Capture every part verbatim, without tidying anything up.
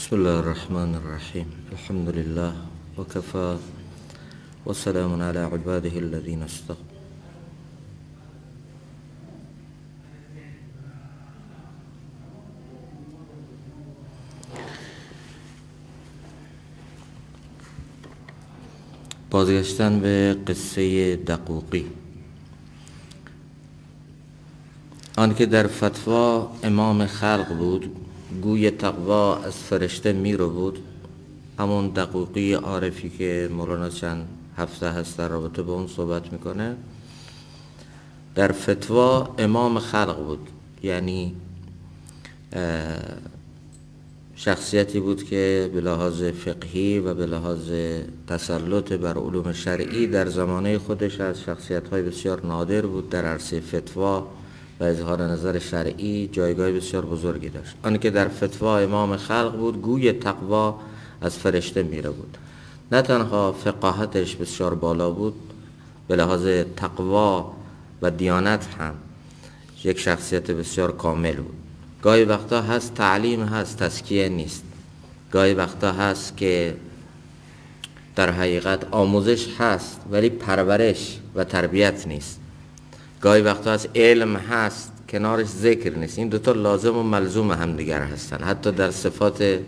بسم الله الرحمن الرحیم. الحمد لله و کفا و سلام علی عباده الذین اصطفی. بازگشتن به قصه دقوقی. آن که در فتوا امام خلق بود، گوی تقوا از فرشته می رو بود. همون دقوقی عارفی که مولانا چند هفته هست در رابطه با اون صحبت میکنه، در فتوا امام خلق بود. یعنی شخصیتی بود که به لحاظ فقهی و به لحاظ تسلط بر علوم شرعی در زمانه خودش از شخصیت‌های بسیار نادر بود. در عرصه فتوا و اظهار نظر شرعی جایگاه بسیار بزرگی داشت. آن که در فتوا امام خلق بود، گوی تقوا از فرشته میره بود. نه تنها فقاهتش بسیار بالا بود، به لحاظ تقوا و دیانت هم یک شخصیت بسیار کامل بود. گاهی وقتا هست تعلیم هست، تزکیه نیست. گاهی وقتا هست که در حقیقت آموزش هست ولی پرورش و تربیت نیست. گاهی وقتا هست علم هست کنارش ذکر نیست. این دوتا لازم و ملزوم همدیگر هستن. حتی در صفات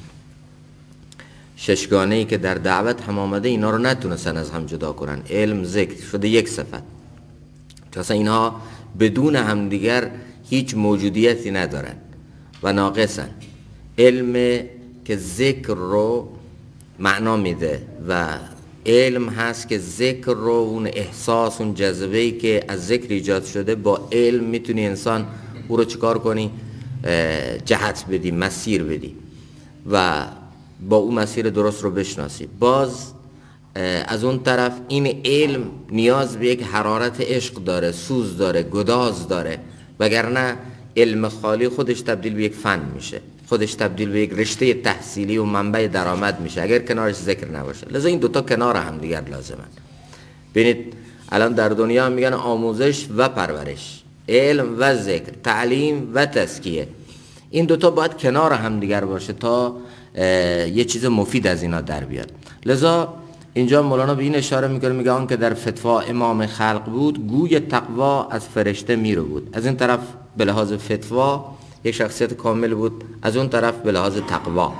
ششگانه‌ای که در دعوت هم آمده، اینا رو نتونستن از هم جدا کنن. علم، ذکر شده یک صفت، که اصلا اینها بدون همدیگر هیچ موجودیتی ندارن و ناقصن. علم که ذکر رو معنا میده و علم هست که ذکر رو، اون احساس، اون جذبه‌ای که از ذکر ایجاد شده، با علم میتونی انسان او رو چیکار کنی؟ جهت بدی، مسیر بدی و با اون مسیر درست رو بشناسی. باز از اون طرف این علم نیاز به یک حرارت عشق داره، سوز داره، گداز داره، وگرنه علم خالی خودش تبدیل به یک فن میشه، خودش تبدیل به یک رشته تحصیلی و منبع درآمد میشه اگر کنارش ذکر نباشه. لذا این دوتا کنار هم دیگر لازمن. ببینید الان در دنیا هم میگن آموزش و پرورش، علم و ذکر، تعلیم و تزکیه. این دوتا باید کنار هم دیگر باشه تا یه چیز مفید از اینا در بیاد. لذا اینجا مولانا به این اشاره میکنه، میگه آن که در فتوا امام خلق بود، گوی تقوا از فرشته میرو بود. از این طرف به لحاظ فتوا یک شخصیت کامل بود، از اون طرف به لحاظ تقوا.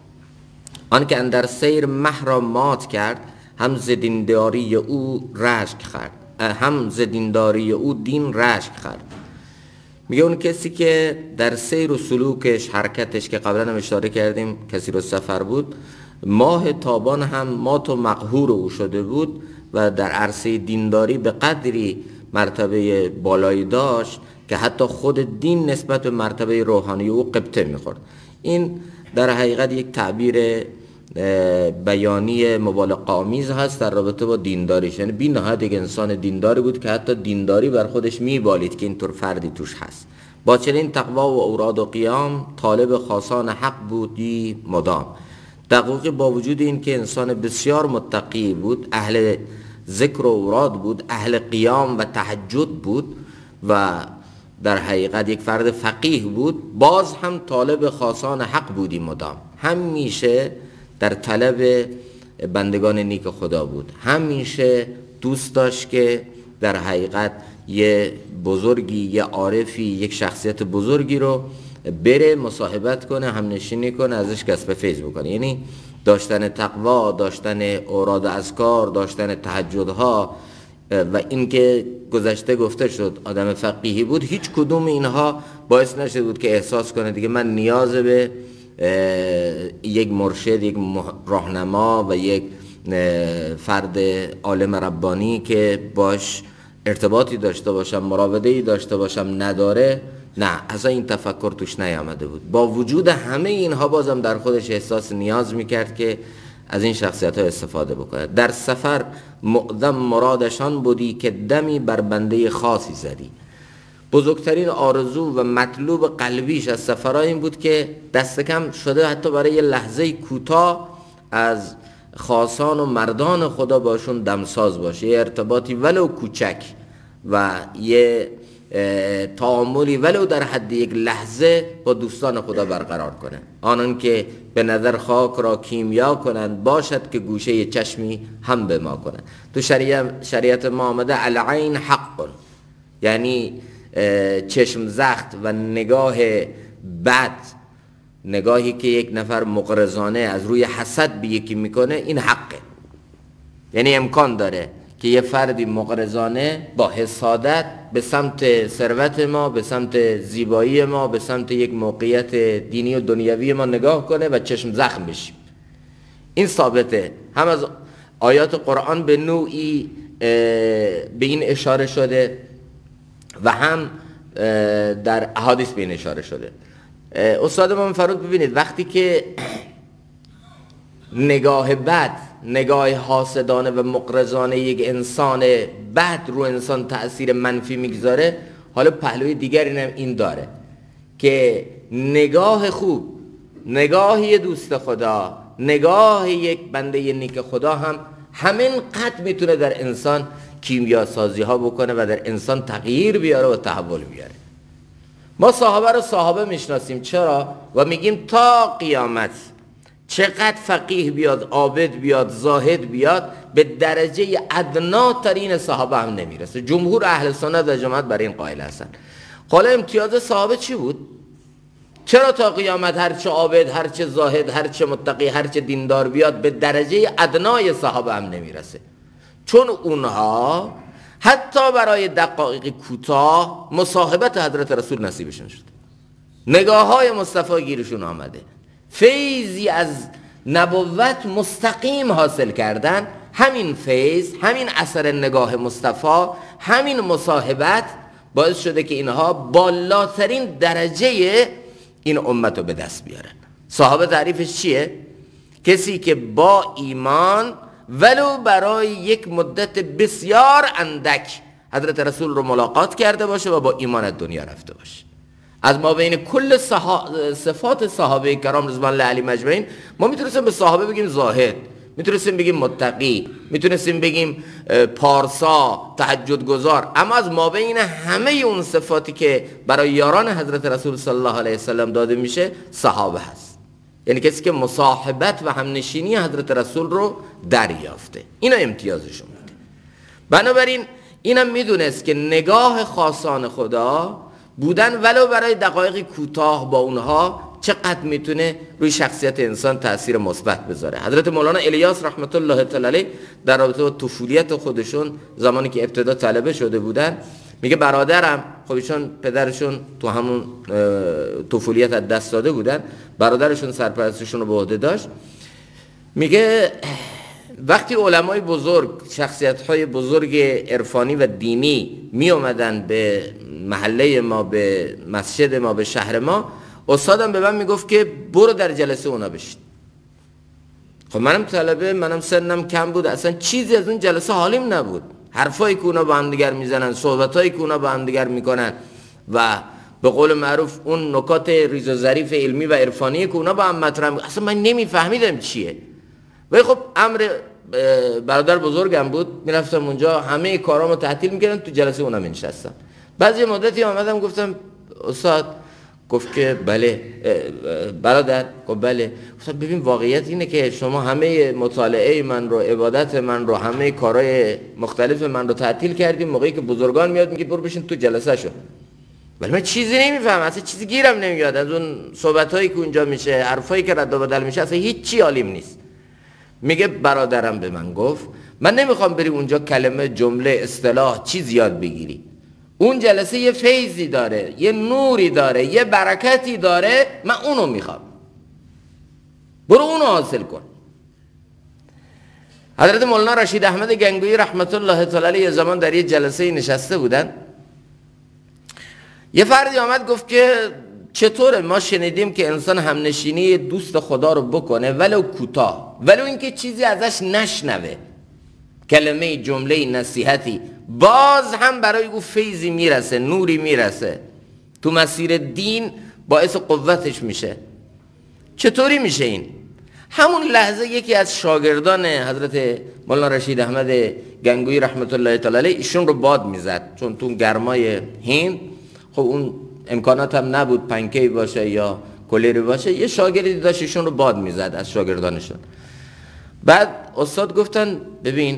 آن که اندر سیر مه را مات کرد، هم ز دینداری او رشک خورد، هم ز دینداری او دین رشک خورد. میگه اون کسی که در سیر و سلوکش، حرکتش، که قبلا هم اشاره کردیم کسی رو سفر بود، ماه تابان هم مات و مقهور او شده بود و در عرصه دینداری به قدری مرتبه بالایی داشت که حتی خود دین نسبت به مرتبه روحانی او قبطه میخورد. این در حقیقت یک تعبیر بیانی مبالغه آمیز هست در رابطه با دینداریش. یعنی بی نهایت یک انسان دینداری بود که حتی دینداری بر خودش میبالید که اینطور فردی توش هست. با چنین تقوا و اوراد و قیام، طالب خاصان حق بودی مدام. دقیقی با وجود این که انسان بسیار متقی بود، اهل ذکر و اوراد بود، اهل قیام و تهجد بود و در حقیقت یک فرد فقیه بود، باز هم طالب خاصان حق بودی مدام. همیشه در طلب بندگان نیک خدا بود. همیشه دوست داشت که در حقیقت یه بزرگی، یه عارفی، یک شخصیت بزرگی رو بره مصاحبت کنه، همنشینی کنه، ازش کسب فیض بکنه. یعنی داشتن تقوا، داشتن اوراد اذکار، داشتن تهجدها و اینکه گذشته گفته شد آدم فقیهی بود، هیچ کدوم اینها باعث نشده بود که احساس کنه دیگه من نیاز به یک مرشد، یک راهنما و یک فرد عالم ربانی که باش ارتباطی داشته باشم، مراوده‌ای داشته باشم نداره. نه، اصلا این تفکر توش نیامده بود. با وجود همه اینها بازم در خودش احساس نیاز میکرد که از این شخصیت ها استفاده بکنه. در سفر مقدم مرادشان بودی که دمی بر بنده خاصی زدی. بزرگترین آرزو و مطلوب قلبیش از سفرها این بود که دست کم شده حتی برای یه لحظه کوتاه از خاصان و مردان خدا باشون دمساز باشه، یه ارتباطی ولو کوچک و یه تعاملی ولو در حد یک لحظه با دوستان خدا برقرار کنه. آنان که به نظر خاک را کیمیا کنند، باشد که گوشه چشمی هم به ما کنند. تو شریعت, شریعت ما آمده العین حق، یعنی چشم زخت و نگاه بد، نگاهی که یک نفر مغرضانه از روی حسد به یکی میکنه، این حقه. یعنی امکان داره که یه فردی مغرضانه با حسادت به سمت ثروت ما، به سمت زیبایی ما، به سمت یک موقعیت دینی و دنیوی ما نگاه کنه و چشم زخم بشیم. این ثابته، هم از آیات قرآن به نوعی به این اشاره شده و هم در احادیث به این اشاره شده. استاد ما فرود ببینید وقتی که نگاه بد، نگاه حاسدانه و مغرضانه یک انسان بد رو انسان تأثیر منفی میگذاره، حالا پهلوی دیگری هم این داره که نگاه خوب، نگاه یه دوست خدا، نگاه یک بنده نیک خدا هم همین قد میتونه در انسان کیمیا سازی ها بکنه و در انسان تغییر بیاره و تحول بیاره. ما صحابه رو صحابه میشناسیم. چرا؟ و میگیم تا قیامت چقدر فقیه بیاد، عابد بیاد، زاهد بیاد، به درجه ادناترین صحابه هم نمیرسه. جمهور اهل سنت و جماعت برای این قائل هستن. حالا امتیاز صحابه چی بود؟ چرا تا قیامت هرچه عابد، هرچه زاهد، هرچه متقی، هرچه دیندار بیاد به درجه ادنای صحابه هم نمیرسه؟ چون اونها حتی برای دقایق کوتاه مصاحبت حضرت رسول نصیبشون شد، نگاه های مصطفی گیرشون آمده، فیضی از نبوت مستقیم حاصل کردن. همین فیض، همین اثر نگاه مصطفی، همین مصاحبت باعث شده که اینها بالاترین درجه این امت رو به دست بیارن. صحابه تعریفش چیه؟ کسی که با ایمان ولو برای یک مدت بسیار اندک حضرت رسول رو ملاقات کرده باشه و با ایمان از دنیا رفته باشه. از ما بین کل صحا... صفات صحابه کرام رضوان الله علیهم اجمعین، ما میتونستیم به صحابه بگیم زاهد، میتونستیم بگیم متقی، میتونستیم بگیم پارسا، تهجد گزار، اما از ما بین همه اون صفاتی که برای یاران حضرت رسول صلی الله علیه وسلم داده میشه صحابه هست. یعنی کسی که مصاحبت و همنشینی حضرت رسول رو دریافته، اینا امتیازشون بوده. بنابراین اینم میدونست که نگاه خاصان خدا بودن ولو برای دقایق کوتاه با اونها چقدر میتونه روی شخصیت انسان تأثیر مثبت بذاره. حضرت مولانا الیاس رحمت الله تعالی علیه در رابطه با طفولیت خودشون زمانی که ابتدا طلبه شده بودن میگه برادرم، خب ایشون پدرشون تو همون طفولیت از دست داده بودن، برادرشون سرپرستشون رو به عهده داشت. میگه وقتی علمای بزرگ، شخصیت‌های بزرگ عرفانی و دینی می اومدن به محله ما، به مسجد ما، به شهر ما، استادم به من میگفت که برو در جلسه اونا بشین. خب منم طلبه، منم سنم کم بود، اصلا چیزی از اون جلسه حالیم نبود. حرفایی که اونا با هم دیگر میزنن، صحبتایی که اونا با هم دیگر میکنن و به قول معروف اون نکات ریز و ظریف علمی و عرفانی که اونا با هم مطرح، اصلا من نمیفهمیدم چیه. ولی خب امر برادر بزرگم بود، میرفتم اونجا همه کارامو تعطیل میکردم، تو جلسه اونا نشستم. بعضی مدتی آمدم گفتم استاد، گفت که بله. برادر گفت بله. گفتم ببین واقعیت اینه که شما همه مطالعه من رو، عبادت من رو، همه کارهای مختلف من رو تعطیل کردیم، موقعی که بزرگان میاد میگه برو بشین تو جلسه شو. ولی من چیزی نمیفهمم، اصلا چیزی گیرم نمیاد از اون صحبتایی که اونجا میشه، حرفایی که رد و بدل میشه، اصلا هیچ چی عالیم نیست. میگه برادرم به من گفت من نمیخوام بری اونجا کلمه، جمله، اصطلاح چیز یاد بگیری. اون جلسه یه فیضی داره، یه نوری داره، یه برکتی داره، من اونو میخوام. برو اونو حاصل کن. حضرت مولانا رشید احمد گنگویی رحمت الله تعالی علیه زمان در یه جلسه نشسته بودن. یه فردی آمد گفت که چطوره ما شنیدیم که انسان همنشینی دوست خدا رو بکنه ولو کوتاه، ولو اینکه چیزی ازش نشنوه، کلمه، جمله، نصیحتی، باز هم برای او فیضی میرسه، نوری میرسه، تو مسیر دین باعث قوتش میشه. چطوری میشه این؟ همون لحظه یکی از شاگردان حضرت مولانا رشید احمد گنگویی رحمت الله تعالی علیه ایشون رو باد میزد، چون تو گرمای هند خب اون امکانات هم نبود پنکی باشه یا کلری باشه، یه شاگردی داشت ایشون رو باد میزد از شاگردانشون. بعد استاد گفتن ببین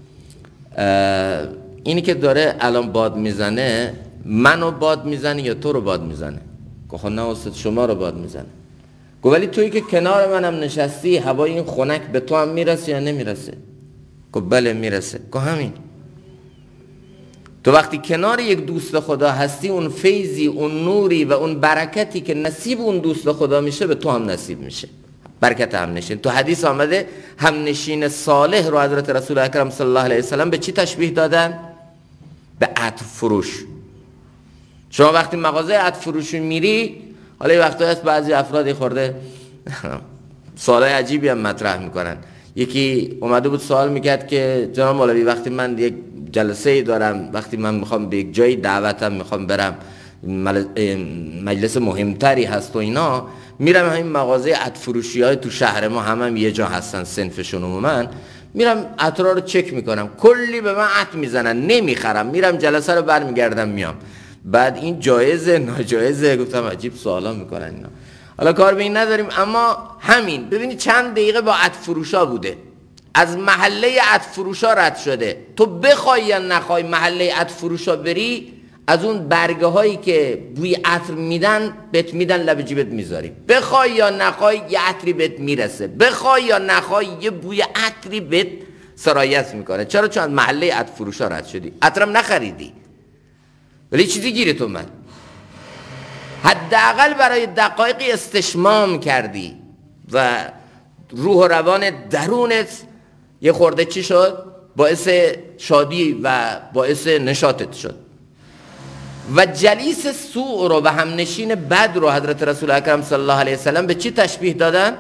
اینی که داره الان باد میزنه منو باد میزنه یا تو رو باد میزنه؟ گفت نه استاد شما رو باد میزنه. گفت ولی تویی که کنار منم نشستی هوای این خنک به تو هم میرسه یا نمیرسه؟ گفت بله میرسه. گفت همین تو وقتی کنار یک دوست خدا هستی اون فیضی، اون نوری و اون برکتی که نصیب اون دوست خدا میشه به تو هم نصیب میشه، برکت همنشین. تو حدیث آمده همنشین صالح رو حضرت رسول اکرم صلی الله علیه وسلم به چی تشبیه دادن؟ به عطر فروش. شما وقتی مغازه عطر فروش میری، حالا یه وقتا هست بعضی افرادی خورده سوالای عجیبی هم مطرح میکنن. یکی اومده بود سوال میکرد که جناب مولوی وقتی من یک جلسه دارم، وقتی من میخوام به یک جایی دعوتم میخوام برم، مجلس مهمتری هست و اینا، میرم همین مغازه عطر فروشی های تو شهر ما هم, هم یه جا هستن صنفشون عموما، میرم عطرا رو چک میکنم، کلی به من عطر میزنن نمیخرم، میرم جلسه رو برمیگردم میام. بعد این جایزه ناجایزه؟ گفتم عجیب سوالا میکنن اینا. حالا کار به این نداریم، اما همین ببینید چند دقیقه با عطر فروشا بوده، از محله عطر فروشا رد شده. تو بخوای یا نخوای محله عطر فروشا بری، از اون برگه هایی که بوی عطر میدن بهت میدن، لب جیبت میذاری، بخوای یا نخوای یه عطری بهت میرسه، بخوای یا نخوای یه بوی عطری بهت سرایت میکنه. چرا؟ چون از محله عطر فروشا رد شدی، عطرم نخریدی ولی چیزی گیرت اومد، حداقل برای دقایقی استشمام کردی و روح و روان درونت یه خورده چی شد؟ باعث شادی و باعث نشاطت شد. و جلیس سوء رو و همنشین بد رو حضرت رسول اکرم صلی الله علیه وسلم به چی تشبیه دادن؟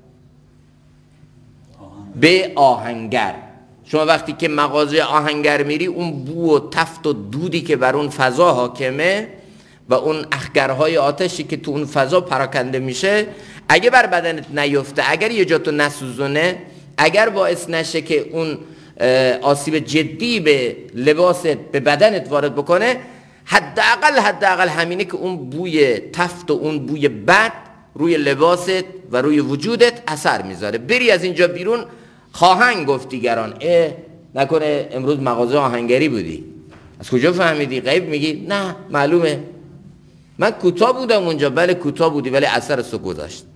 به آهنگر. شما وقتی که مغازه آهنگر میری، اون بو و تفت و دودی که بر اون فضا حاکمه و اون اخگرهای آتشی که تو اون فضا پراکنده میشه، اگه بر بدنت نیفته، اگر یه جا تو نسوزونه، اگر باعث نشه که اون آسیب جدی به لباست به بدنت وارد بکنه، حداقل حداقل همینه که اون بوی تفت و اون بوی بد روی لباست و روی وجودت اثر میذاره. بری از اینجا بیرون خواهنگ گفت دیگران، اه نکنه امروز مغازه آهنگری بودی، از کجا فهمیدی؟ غیب میگی؟ نه معلومه، من کوتاه بودم اونجا. بله کوتاه بودی ولی اثر سو گذاشت.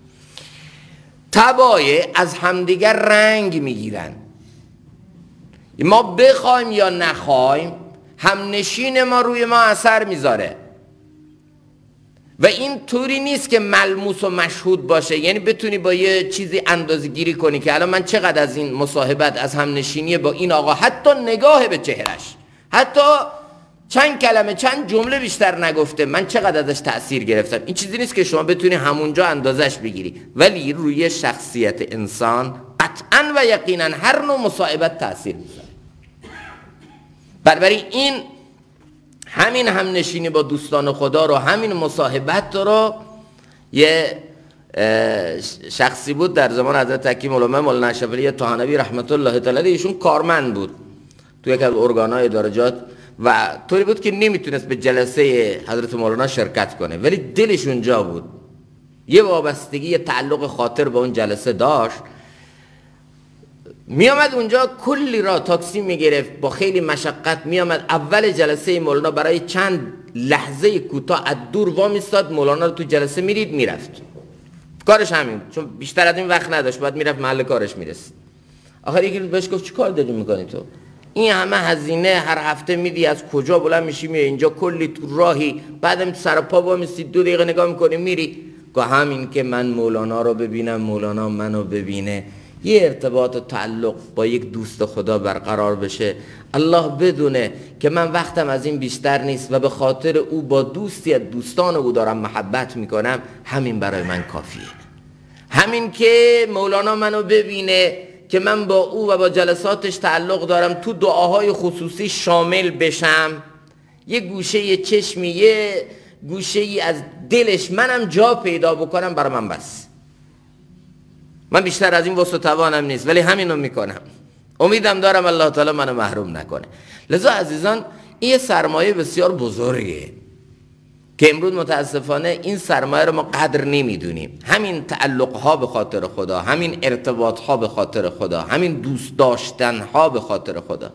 تبایه از همدیگر رنگ میگیرن، ما بخوایم یا نخوایم همنشین ما روی ما اثر میذاره و این طوری نیست که ملموس و مشهود باشه، یعنی بتونی با یه چیزی اندازه گیری کنی که الان من چقدر از این مصاحبت، از همنشینی با این آقا، حتی نگاه به چهرش، حتی چند کلمه چند جمله بیشتر نگفته، من چقدر ازش تأثیر گرفتم. این چیزی نیست که شما بتونی همونجا اندازش بگیری، ولی روی شخصیت انسان قطعا و یقینا هر نوع مصاحبت تأثیر میذاره. بنابراین این همین همنشینی با دوستان خدا رو، همین مصاحبت رو، یه شخصی بود در زمان حضرت حکیم الامه مولانا اشرف علی طحانوی رحمت الله تعالی علیه، ایشون کارمند بود تو یک از ارگان‌های درجات و طوری بود که نمیتونست به جلسه حضرت مولانا شرکت کنه، ولی دلش اونجا بود، یه وابستگی، یه تعلق خاطر به اون جلسه داشت. می آمد اونجا کلی را تاکسی می گرفت، با خیلی مشقت می آمد اول جلسه مولانا، برای چند لحظه کوتاه از دور وا میستاد، مولانا رو تو جلسه میرید میرفت، کارش همین، چون بیشتر از این وقت نداشت، باید میرفت محل کارش میرسید. آخر یکی بهش گفت چی کار داری میکنی تو؟ این همه هزینه هر هفته میدی، از کجا بلند میشی میای اینجا، کلی تو راهی، بعدم سر پا وا میستی دو دقیقه نگاه میکنی میری. گفت همین که من مولانا رو ببینم، مولانا منو ببینه، یه ارتباط و تعلق با یک دوست خدا برقرار بشه، الله بدونه که من وقتم از این بیشتر نیست و به خاطر او با دوستی از دوستان او دارم محبت میکنم، همین برای من کافیه. همین که مولانا منو ببینه که من با او و با جلساتش تعلق دارم، تو دعاهای خصوصی شامل بشم، یه گوشه یه چشمی، یه گوشه ای از دلش منم جا پیدا بکنم، برای من بس. من بیشتر از این وسع و توانم نیست، ولی همینو میکنم، امیدم دارم الله تعالی منو محروم نکنه. لذا عزیزان این یه سرمایه بسیار بزرگه که امروز متاسفانه این سرمایه رو ما قدر نمیدونیم. همین تعلق ها به خاطر خدا، همین ارتباط ها به خاطر خدا، همین دوست داشتن ها به خاطر خدا،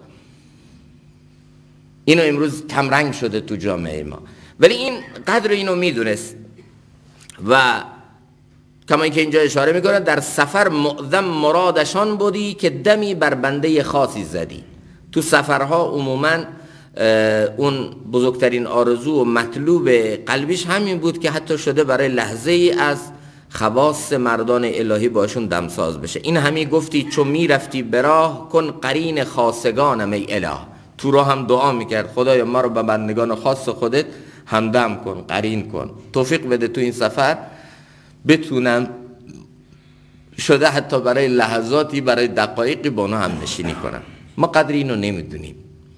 اینو امروز کمرنگ شده تو جامعه ما. ولی این قدر اینو میدونست و کما اینکه اینجا اشاره میکنه در سفر معظم مرادشان بودی که دمی بر بنده خاصی زدی. تو سفرها عموما اون بزرگترین آرزو و مطلوب قلبیش همین بود که حتی شده برای لحظه ای از خواص مردان الهی باشون دمساز بشه. این همی گفتی چون میرفتی براه کن قرین خاصگانم ای اله. تو راه هم دعا میکرد خدایا ما رو به بندگان خاص خودت همدم کن، قرین کن، توفیق بده تو این سفر بتونم شده حتی برای لحظاتی، برای دقایقی با اونا هم نشینی کنم. ما قدر اینو نمیدونیم.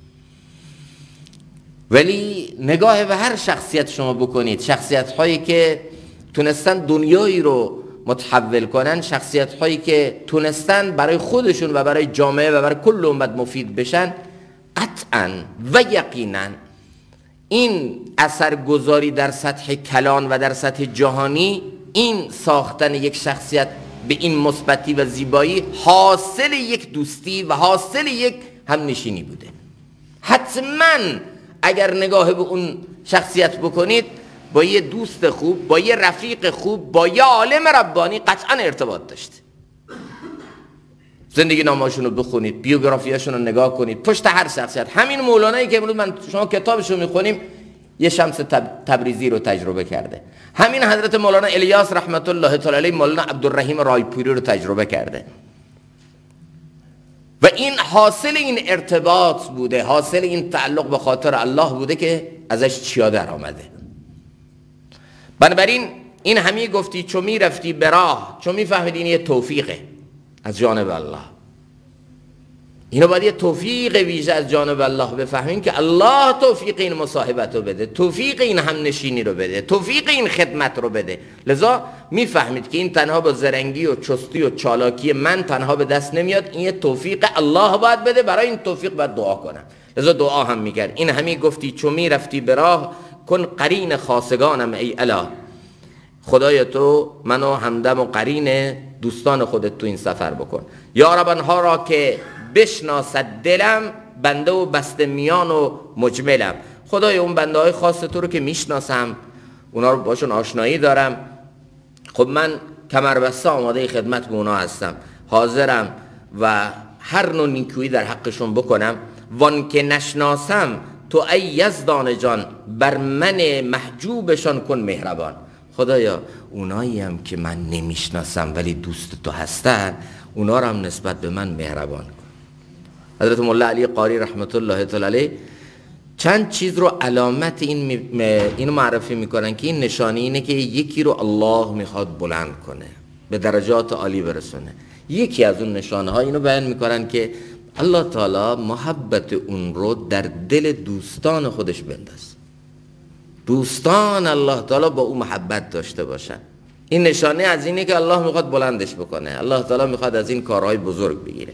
ولی نگاه به هر شخصیت شما بکنید، شخصیت هایی که تونستن دنیایی رو متحول کنن، شخصیت هایی که تونستن برای خودشون و برای جامعه و برای کل امت مفید بشن، قطعا و یقینا این اثرگذاری در سطح کلان و در سطح جهانی، این ساختن یک شخصیت به این مثبتی و زیبایی حاصل یک دوستی و حاصل یک همنشینی بوده. حتما اگر نگاه به اون شخصیت بکنید، با یه دوست خوب، با یه رفیق خوب، با یه عالم ربانی قطعا ارتباط داشته. زندگی نامه‌هاشون رو بخونید، بیوگرافیاشون رو نگاه کنید. پشت هر شخصیت، همین مولانایی که امروز من شما کتابش رو میخونیم یه شمس تبریزی رو تجربه کرده، همین حضرت مولانا الیاس رحمت الله تعالی علیه مولانا عبدالرحیم رایپوری رو تجربه کرده و این حاصل این ارتباط بوده، حاصل این تعلق به خاطر الله بوده که ازش چیا در آمده. بنابراین این همی گفتی چون می رفتی به راه، چون می فهمید این یه توفیقه از جانب الله. اینو باید یه توفیق ویژه از جانب الله بفهمین که الله توفیق این مصاحبت رو بده، توفیق این همنشینی رو بده، توفیق این خدمت رو بده. لذا میفهمید که این تنها با زرنگی و چستی و چالاکی من تنها به دست نمیاد، این یه توفیق الله باید بده. برای این توفیق باید دعا کنم. لذا دعا هم میکرد. این همی گفتی چون میرفتی به راه کن قرین خاصگانم ای اله. خدای تو منو همدم و قرین دوستان خودت تو این سفر بکن. یا رب آنها را که بشناسد دلم، بنده و بسته میان و مجملم. خدای اون بنده های خاص تو رو که میشناسم، اونا رو باشون آشنایی دارم، خب من کمربسته آماده خدمت به اونا هستم، حاضرم و هر نوع نیکویی در حقشون بکنم. وان که نشناسم تو ای یزدان جان، بر من محجوبشان کن مهربان. خدایا اونایی هم که من نمیشناسم ولی دوست تو هستن، اونا رو هم نسبت به من مهربان کن. حضرت مولا علی قاری رحمت الله تعالی علیه چند چیز رو علامت این اینو معرفی میکنن که این نشانه اینه که یکی رو الله میخواد بلند کنه، به درجات عالی برسونه. یکی از اون نشانه ها اینو بیان میکنن که الله تعالی محبت اون رو در دل دوستان خودش بنداز. دوستان الله تعالی با اون محبت داشته باشن. این نشانه از اینه که الله میخواد بلندش بکنه، الله تعالی میخواد از این کارهای بزرگ بگیره.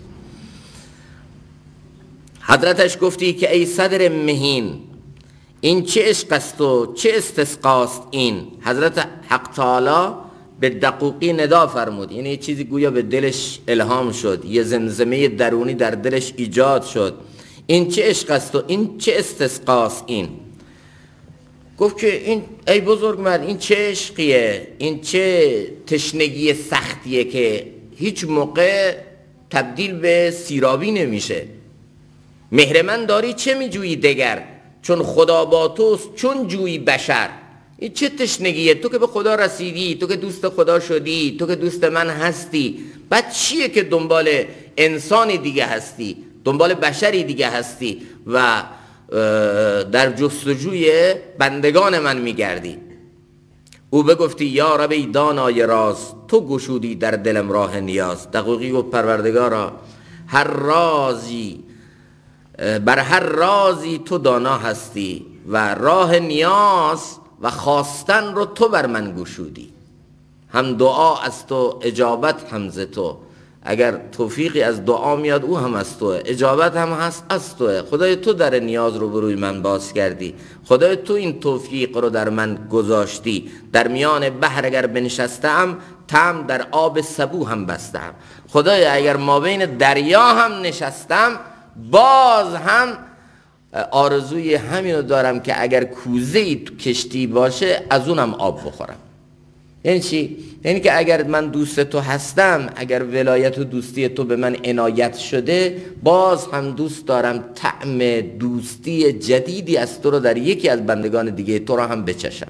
حضرتش گفتی که ای صدر مهین، این چه عشق است و چه استسقاست این. حضرت حق تعالی به دقوقی ندا فرمود، یعنی یه چیزی گویا به دلش الهام شد، یه زمزمه درونی در دلش ایجاد شد. این چه عشق است و این چه استسقاست این. گفت که این ای بزرگ مرد، این چه عشقیه، این چه تشنگی سختیه که هیچ موقع تبدیل به سیرابی نمیشه. مهر من داری چه میجویی دگر، چون خدا با توست چون جویی بشر. این چه تشنگیه، تو که به خدا رسیدی، تو که دوست خدا شدی، تو که دوست من هستی، بعد چیه که دنبال انسانی دیگه هستی، دنبال بشری دیگه هستی و در جستجوی بندگان من میگردی. او بگفتی یا رب ای دانای راز، تو گشودی در دلم راه نیاز. دقیقی و پروردگارا هر رازی، بر هر رازی تو دانا هستی و راه نیاز و خواستن رو تو بر من گشودی. هم دعا از تو، اجابت هم ز تو. اگر توفیقی از دعا میاد او هم از توه، اجابت هم هست از توه. خدای تو در نیاز رو بروی من باز کردی، خدای تو این توفیق رو در من گذاشتی. در میان بحر اگر بنشستم، تم در آب سبو هم بستم. خدای اگر ما بین دریا هم نشستم، باز هم آرزوی همینو دارم که اگر کوزه‌ای تو کشتی باشه از اونم آب بخورم. یعنی چی؟ یعنی که اگر من دوست تو هستم، اگر ولایت و دوستی تو به من عنایت شده، باز هم دوست دارم طعم دوستی جدیدی از تو رو در یکی از بندگان دیگه تو رو هم بچشم.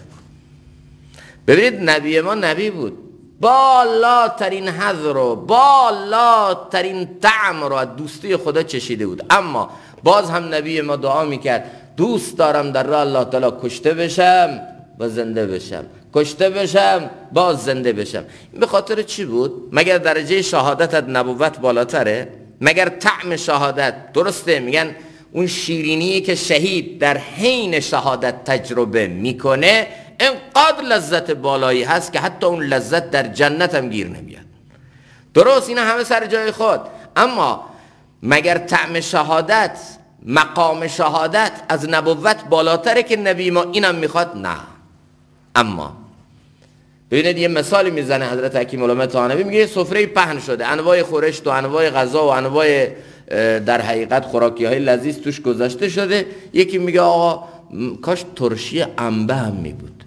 ببینید نبی ما نبی بود، بالاترین حظ رو، بالاترین طعم رو از دوستی خدا چشیده بود، اما باز هم نبی ما دعا میکرد دوست دارم در راه الله تعالی کشته بشم و زنده بشم، کشته بشم باز زنده بشم. به خاطر چی بود؟ مگر درجه شهادت از نبوت بالاتره؟ مگر طعم شهادت، درسته میگن اون شیرینی که شهید در حین شهادت تجربه میکنه اینقدر لذت بالایی هست که حتی اون لذت در جنت هم گیر نمیاد. درست اینا همه سر جای خود، اما مگر طعم شهادت، مقام شهادت از نبوت بالاتره که نبی ما اینم میخواد؟ نه. اما ببینید یه مثالی میزنه حضرت حکیم علامه طحاوی، میگه سفره پهن شده، انواع خورشت و انواع غذا و انواع در حقیقت خوراکی های لذیذ توش گذاشته شده. یکی میگه آقا کاش ترشی انبه هم میبود.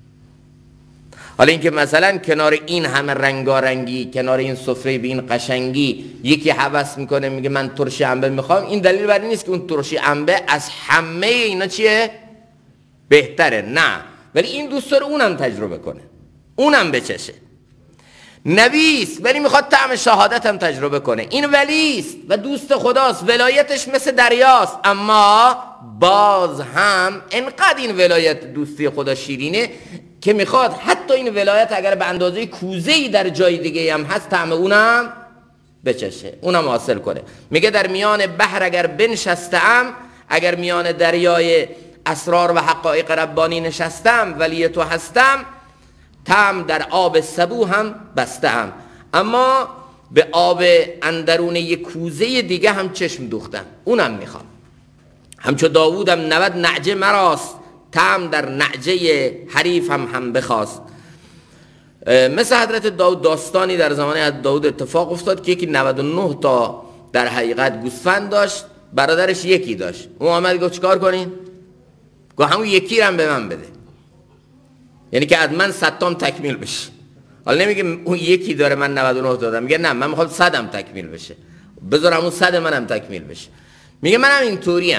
حالا اینکه مثلا کنار این همه رنگارنگی، کنار این سفره به این قشنگی یکی هوس میکنه میگه من ترشی انبه میخوام، این دلیل بر این نیست که اون ترشی انبه از همه اینا چیه؟ بهتره، نه، ولی این دوست داره اونم تجربه کنه، اونم بچشه. نبیست ولی میخواد طعم شهادت هم تجربه کنه. این ولیست و دوست خداست، ولایتش مثل دریاست، اما باز هم انقدر این ولایت دوستی خدا شیرینه که میخواد حتی این ولایت اگر به اندازه کوزه‌ای در جای دیگه هم هست طعم اونم بچشه، اونم حاصل کنه. میگه در میان بحر اگر بنشستم، اگر میان دریای اسرار و حقایق ربانی نشستم، ولی تو هستم، طعم در آب سبو هم بستم، اما به آب اندرون یک کوزه دیگه هم چشم دوختم، اونم میخوام. همچو داوودم نود نعجه مراست، طعم در نعجه حریف هم هم بخواست. مثل حضرت داود داستانی در زمان حضرت داود اتفاق افتاد که یکی نود و نه تا در حقیقت گوسفند داشت، برادرش یکی داشت. اون آمد گفت چیکار کنین؟ گفت همون یکی رو هم به من بده، یعنی که از من صد تام تکمیل بشه. حالا نمیگه اون یکی داره من نود و نه دادم، میگه نه من میخوام صدم تکمیل بشه، بذارم اون صد منم تکمیل بشه. میگه منم اینطوریم،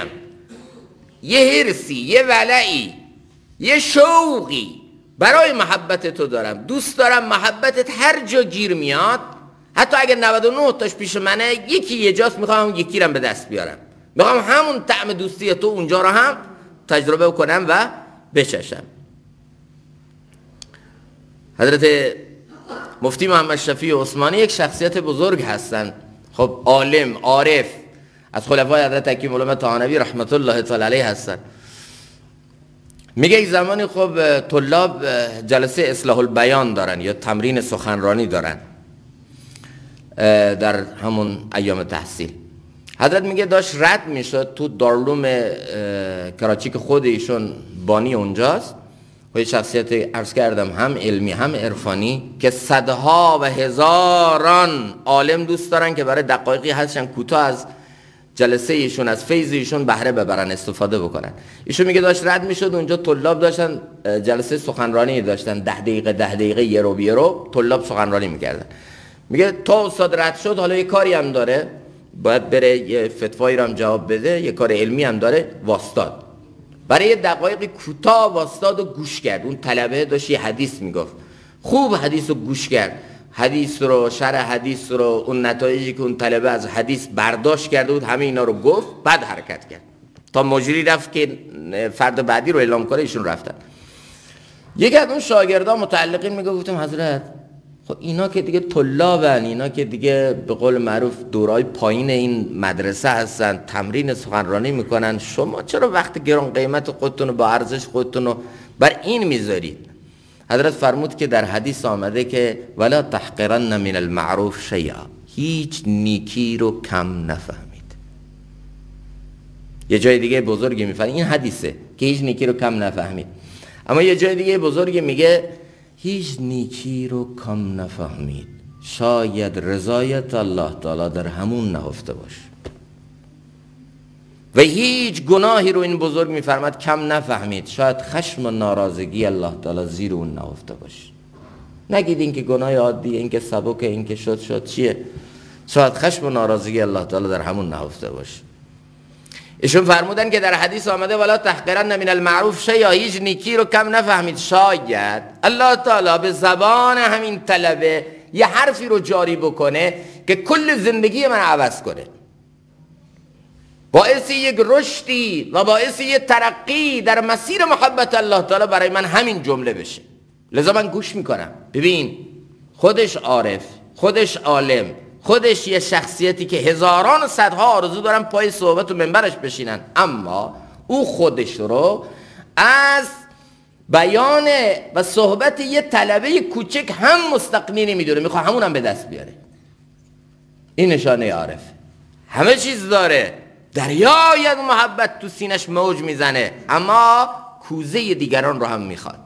یه حرسی، یه ولعی، یه شوقی برای محبت تو دارم، دوست دارم محبتت هر جا گیر میاد، حتی اگر نود و نه تاش پیش منه، یکی یه جاست میخوام اون یکی رو به دست بیارم، میخوام همون طعم دوستی تو اونجا رو هم تجربه کنم و بچشم. حضرت مفتی محمد شفیع عثمانی یک شخصیت بزرگ هستند، خب عالم، عارف، از خلفای حضرت حکیم علامه طحاوی رحمت الله تعالی علیه هستند. میگه یک زمانی خب طلاب جلسه اصلاح البیان دارن یا تمرین سخنرانی دارن در همون ایام تحصیل. حضرت میگه داشت رد میشد تو دارالعلوم کراچی که خود ایشون بانی اونجاست، و شخصیت عرض کردم هم علمی هم عرفانی که صدها و هزاران عالم دوست دارن که برای دقایقی هستن کوتاه از جلسه ایشون، از فیض ایشون بهره ببرن، استفاده بکنن. ایشون میگه داشت رد میشد اونجا، طلاب داشتن جلسه سخنرانی داشتن، ده دقیقه ده دقیقه یه رو یه رو طلاب سخنرانی میکردن. میگه تا استاد رد شد حالا یه کاری هم داره، باید بره یه فتوایی رو هم جواب بده، یه کار علمی هم داره، واسطاد. برای یه دقایق کوتاه واسطاد و گوش کرد. اون طلبه داشت یه حدیث میگفت، خوب حدیث رو گوش کرد، حدیث رو، شرح حدیث رو، اون نتایجی که اون طلبه از حدیث برداشت کرده بود همه اینا رو گفت، بعد حرکت کرد تا مجری رفت که فرد بعدی رو اعلام کنه. ایشون رفتن. یکی از اون شاگردان متعلقین میگه، گفتم حضرت خب اینا که دیگه طلابن، اینا که دیگه به قول معروف دورای پایین این مدرسه هستن، تمرین سخنرانی میکنن، شما چرا وقت گران قیمت خودتون رو با ارزش خودتون رو بر این میذارید؟ حضرت فرمود که در حدیث آمده که ولا تحقرن من المعروف شیئا، هیچ نیکی رو کم نفهمید. یه جای دیگه بزرگی میفرماید، این حدیثه که هیچ نیکی رو کم نفهمید، اما یه جای دیگه بزرگی میگه هیچ نیکی رو کم نفهمید، شاید رضایت الله تعالی در همون نهفته باشه. و هیچ گناهی رو این بزرگ میفرماد کم نفهمید، شاید خشم و ناراضگی الله تعالی زیر اون نهفته باشه. نگید این که گناه عادیه، این که سبکه، این که شد شد چیه، شاید خشم و ناراضگی الله تعالی در همون نهفته باشه. ایشون فرمودن که در حدیث آمده ولا تحقرن من المعروف شیئا، هیچ نیکی رو کم نفهمید، شاید الله تعالی به زبان همین طلبه یه حرفی رو جاری بکنه که کل زندگی من عوض کنه، باعث یک رشدی و باعث یک ترقی در مسیر محبت الله تعالی برای من همین جمله بشه. لذا من گوش میکنم. ببین خودش عارف، خودش عالم، خودش یه شخصیتی که هزاران و صدها آرزو دارن پای صحبت و منبرش بشینن، اما او خودش رو از بیان و صحبت یه طلبه کوچک هم مستقنی نمیدونه، میخواد همونم به دست بیاره. این نشانه عارف. همه چیز داره، دریای از محبت تو سینش موج میزنه، اما کوزه دیگران رو هم میخواد.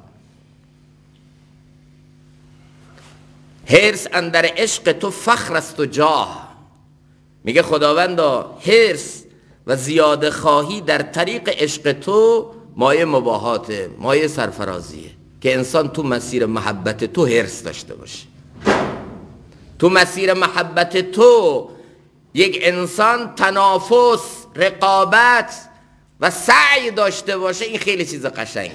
حرص اندر عشق تو فخر است و جاه. میگه خداوندا حرص و زیاده خواهی در طریق عشق تو مایه مباهاته، مایه سرفرازیه، که انسان تو مسیر محبت تو حرص داشته باشه. تو مسیر محبت تو یک انسان تنافس، رقابت و سعی داشته باشه، این خیلی چیز قشنگیه.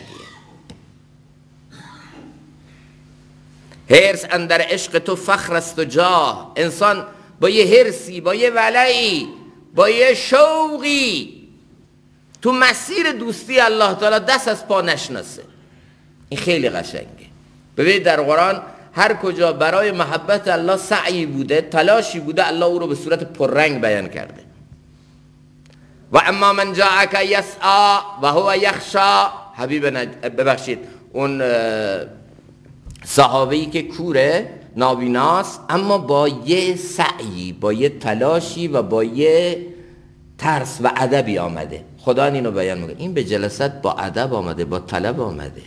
حرص اندر عشق تو فخر است و جاه. انسان با یه حرصی، با یه ولعی، با یه شوقی تو مسیر دوستی الله تعالی دست از پا نشناسه، این خیلی قشنگه. ببینید در قرآن هر کجا برای محبت الله سعی بوده، تلاشی بوده، الله او رو به صورت پررنگ بیان کرده. و اما من جاءک یسعی و هو یخشی، حبیب نج... ببخشید اون صحابه‌ای که کوره، نابیناست، اما با یه سعی، با یه تلاشی و با یه ترس و ادبی آمده. خدا اینو بیان میکنه، این به جلست با ادب آمده، با طلب آمده.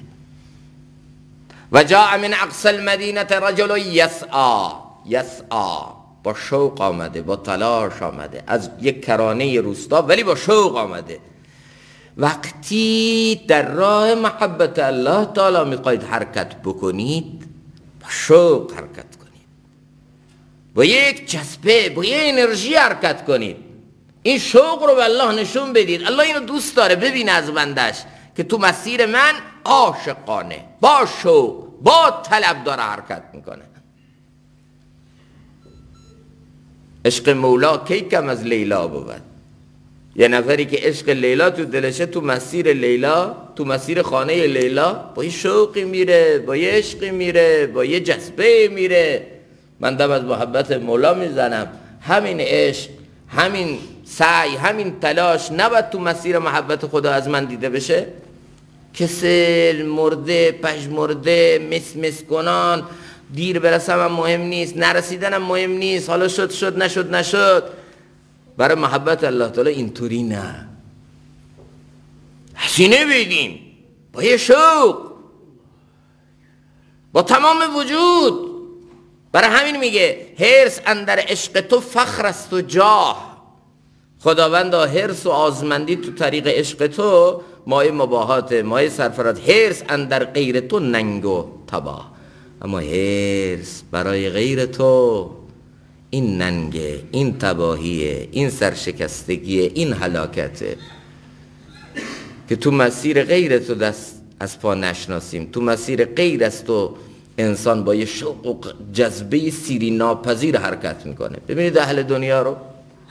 و جاء من اقصى المدینه رجل یسعی، یسعی با شوق آمده، با تلاش آمده، از یک کرانه روستا ولی با شوق آمده. وقتی در راه محبت الله تعالی میخواید حرکت بکنید، با شوق حرکت کنید، با یک جذبه، با یک انرژی حرکت کنید. این شوق رو به الله نشون بدید. الله اینو دوست داره ببینه از بندش که تو مسیر من عاشقانه، با شوق، با طلب داره حرکت میکنه. عشق مولا کی کم از لیلا بود. یه نفری که عشق لیلا تو دلشه، تو مسیر لیلا، تو مسیر خانه لیلا با یه شوقی میره، با یه عشقی میره، با یه جذبه میره. من دم از محبت مولا میزنم. همین عشق، همین سعی، همین تلاش نباید تو مسیر محبت خدا از من دیده بشه. کسل، مرده، پژمرده، مس مس کنان، دیر برسم هم مهم نیست، نرسیدنم مهم نیست، حالا شد شد، نشد نشد. برای محبت الله تعالی اینطوری نه، حسینه بگیم، با یه شوق، با تمام وجود. برای همین میگه حرص اندر عشق تو فخر است و جاه. خداوندا حرص و آزمندی تو طریق عشق تو مایه مباهات، مایه سرفراز. حرص اندر غیر تو ننگ و تباه، اما حرص برای غیر تو این ننگه، این تباهیه، این سرشکستگیه، این هلاکته که تو مسیر غیر تو دست از پا نشناسیم. تو مسیر غیر از تو انسان با یه شوق و جذبه سیری ناپذیر حرکت میکنه. ببینید اهل دنیا رو،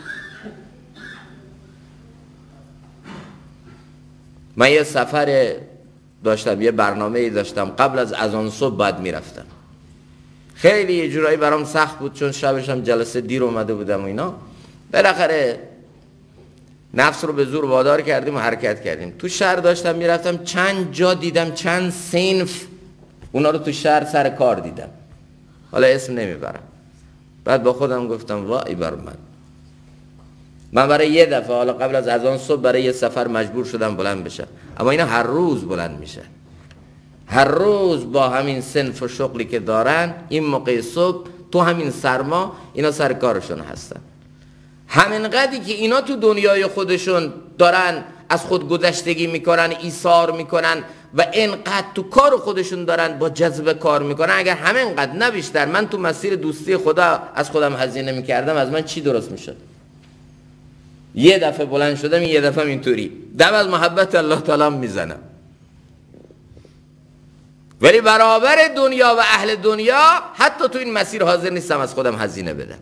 من یه سفر داشتم، یه برنامه داشتم، قبل از اذان صبح بعد میرفتم. خیلی یه جورایی برام سخت بود چون شبش هم جلسه دیر اومده بودم و اینا. بالاخره نفس رو به زور وادار کردیم و حرکت کردیم. تو شهر داشتم میرفتم، چند جا دیدم چند صنف اونا رو تو شهر سر کار دیدم، حالا اسم نمیبرم. بعد با خودم گفتم وای بر من، من برای یه دفعه حالا قبل از اذان صبح برای یه سفر مجبور شدم بلند بشم، اما اینا هر روز بلند میشن، هر روز با همین صنف و شغلی که دارن، این موقع صبح تو همین سرما اینا سر کارشون هستن. همین قدری که اینا تو دنیای خودشون دارن از خود گذشتگی میکنن، ایثار میکنن و اینقدر تو کار خودشون دارن با جذبه کار میکنن، اگر همین قدر نه بیشتر من تو مسیر دوستی خدا از خودم هزینه میکردم، از من چی درست میشد؟ یه دفعه بلند شدم، یه دفعه اینطوری دم از محبت الله تعالی میزنم، ولی برابر دنیا و اهل دنیا حتی تو این مسیر حاضر نیستم از خودم هزینه بدم.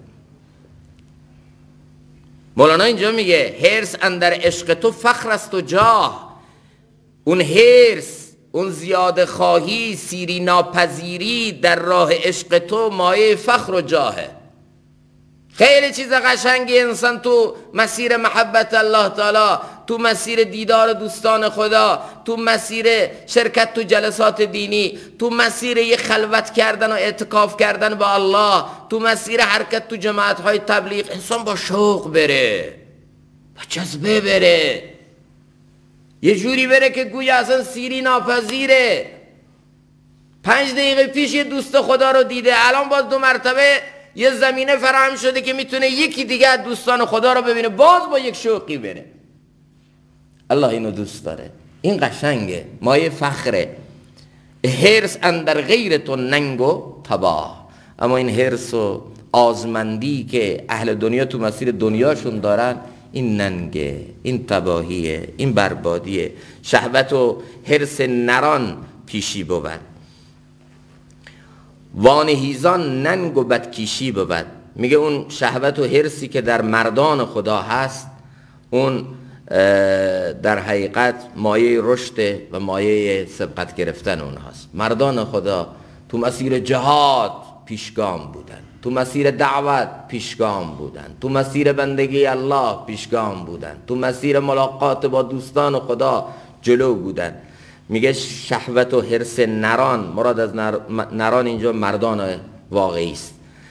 مولانا اینجا میگه حرص اندر عشق تو فخر است و جاه. اون حرص، اون زیاده خواهی، سیری ناپذیری در راه عشق تو مایه فخر و جاهه. خیلی چیز قشنگی انسان تو مسیر محبت الله تعالی، تو مسیر دیدار دوستان خدا، تو مسیر شرکت تو جلسات دینی، تو مسیر یه خلوت کردن و اعتکاف کردن با الله، تو مسیر حرکت تو جماعت های تبلیغ، انسان با شوق بره، با جذبه بره، یه جوری بره که گویا اصلا سیری ناپذیره. پنج دقیقه پیش یه دوست خدا رو دیده، الان باز دو مرتبه یه زمینه فراهم شده که میتونه یکی دیگه از دوستان خدا رو ببینه، باز با یک شوقی بره. الله اینو دوست داره، این قشنگه، مایه فخره. حرص اندر غیر تو ننگ و تباه. اما این حرص و آزمندی که اهل دنیا تو مسیر دنیاشون دارن، این ننگه، این تباهیه، این بربادیه. شهوت و حرص نران پیشی بود، وانهیزان ننگ و بدکیشی بود. میگه اون شهوت و حرصی که در مردان خدا هست، اون در حقیقت مایه رشد و مایه سبقت گرفتن اونهاست. مردان خدا تو مسیر جهاد پیشگام بودن، تو مسیر دعوت پیشگام بودن، تو مسیر بندگی الله پیشگام بودن، تو مسیر ملاقات با دوستان خدا جلو بودن. میگه شهوت و حرص نران، مراد از نران اینجا مردان واقعی است،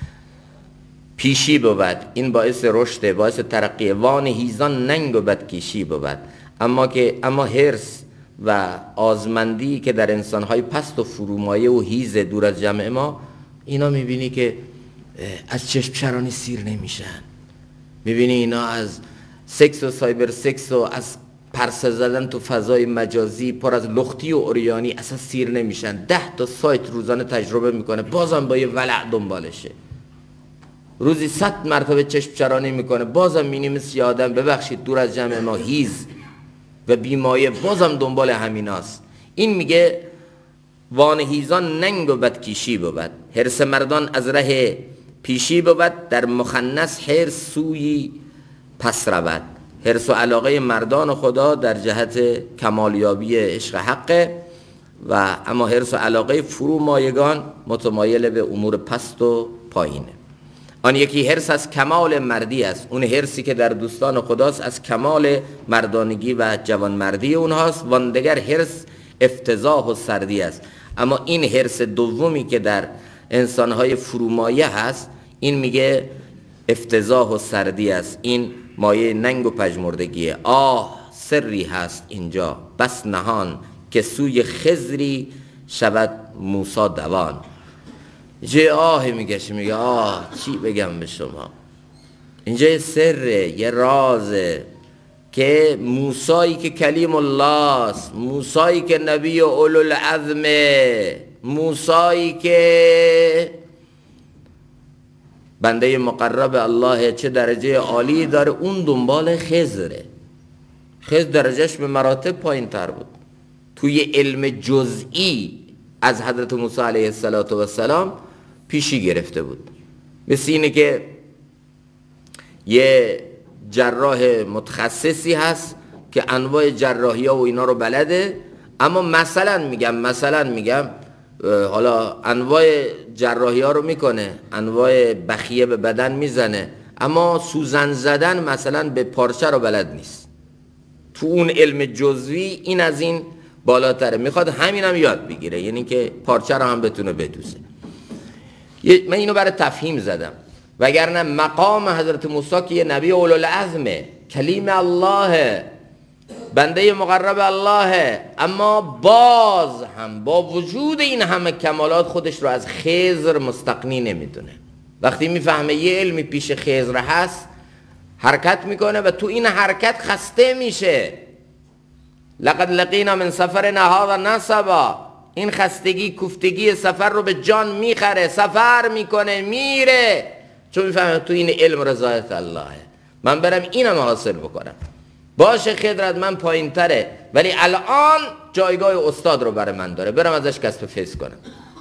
پیشی بود، این باعث رشد، باعث ترقی. وان هیزان ننگ و بدکیشی بود. اما که اما حرص و آزمندی که در انسانهای پست و فرومایه و هیز دور از جمع ما، اینا میبینی که از چشم چرانی سیر نمیشن. میبینی اینا از سکس و سایبر سکس و از پرسه زدن تو فضای مجازی پر از لختی و اوریانی اصلا سیر نمیشن. ده تا سایت روزانه تجربه میکنه، بازم با یه ولع دنبالشه. روزی صد مرتبه چشم چرانی میکنه، بازم مینیم سی آدم ببخشید دور از جمع ما هیز و بیمایه، بازم دنبال همیناست. این میگه وانهیزان ننگ و بدکیشی بود. حرص مردان از ره پیشی بود، در مخنث حرص سوی پس رود. حرص و علاقه مردان خدا در جهت کمالیابی عشق حقه، و اما حرص و علاقه فرومایگان متمایل به امور پست و پایینه. آن یکی حرص از کمال مردی است، اون حرصی که در دوستان خداست از کمال مردانگی و جوانمردی اونهاست. وان دگر حرص افتضاح و سردی است. اما این حرص دومی که در انسانهای فرومایه هست، این میگه افتضاح و سردی است، این مایه ننگ و پژمردگیه. آه سری هست اینجا بس نهان، که سوی خضری شود موسی دوان. جه آه میگشه، میگه آه چی بگم به شما، اینجا یه سره، یه رازه که موسایی که کلیم الله است، موسایی که نبی و اولو العزمه، موسایی که بنده مقرب الله چه درجه عالی داره، اون دنبال خضره. خضر درجهش به مراتب پایین تر بود، توی علم جزئی از حضرت موسی علیه السلام پیشی گرفته بود. مثل اینه که یه جراح متخصصی هست که انواع جراحی ها و اینا رو بلده، اما مثلا میگم مثلا میگم حالا انواع جراحی ها رو میکنه، انواع بخیه به بدن میزنه، اما سوزن زدن مثلا به پارچه رو بلد نیست. تو اون علم جزوی این از این بالاتره، میخواد همین هم یاد بگیره، یعنی که پارچه رو هم بتونه بدوزه. من اینو برای تفهیم زدم، وگرنه مقام حضرت موسی که یه نبی اولوالعزمه، کلیم الله، بنده مقرب الله، اما باز هم با وجود این همه کمالات خودش رو از خضر مستغنی نمیدونه. وقتی میفهمه یه علمی پیش خضر هست حرکت میکنه و تو این حرکت خسته میشه. لقد لقینا من سفرنا هذا نصبا، این خستگی کوفتگی سفر رو به جان میخره، سفر میکنه میره، چون میفهمه تو این علم رضایت اللهه، من برم اینم حاصل بکنم. باشه خضرت من پایین تره، ولی الان جایگاه استاد رو برای من داره، برم ازش کسب فیض کنم.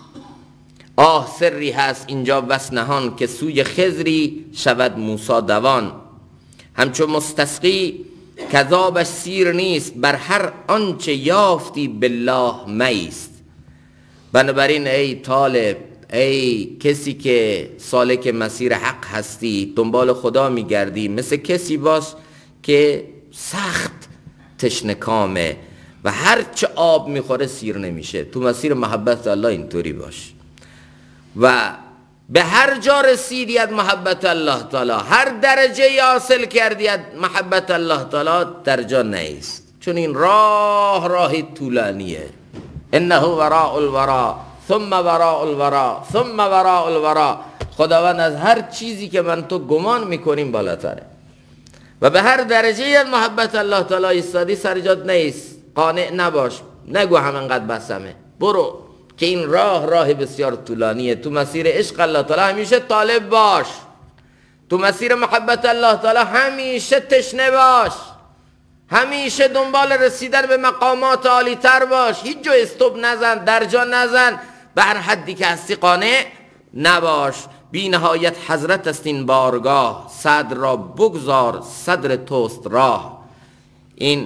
آه سری هست اینجا بس نهان، که سوی خضری شود موسی دوان. همچون مستسقی کذابش سیر نیست، بر هر آنچه یافتی بالله میست. بنابراین ای طالب، ای کسی که سالک مسیر حق هستی، دنبال خدا میگردی، مثل کسی باش که سخت تشنه کامه و هر چه آب میخوره سیر نمیشه. تو مسیر محبت الله اینطوری باش و به هر جا رسیدی از محبت الله تعالی، هر درجه حاصل کردی از محبت الله تعالی، در جا نیست، چون این راه راهی طولانیه. انه وراء الورا ثم وراء الورا ثم وراء الورا. خداوند از هر چیزی که من تو گمان میکنیم بالاتره و به هر درجه از محبت الله تعالی ایستادی، سر جات نیست. قانع نباش، نگو همینقدر بسمه، برو که این راه راه بسیار طولانیه. تو مسیر عشق الله تعالی همیشه طالب باش، تو مسیر محبت الله تعالی همیشه تشنه باش، همیشه دنبال رسیدن به مقامات عالی تر باش. هیچ جا استوب نزن، در جا نزن، به هر حدی که هستی قانع نباش. بی نهایت حضرت است این بارگاه، صدر را بگذار صدر توست راه. این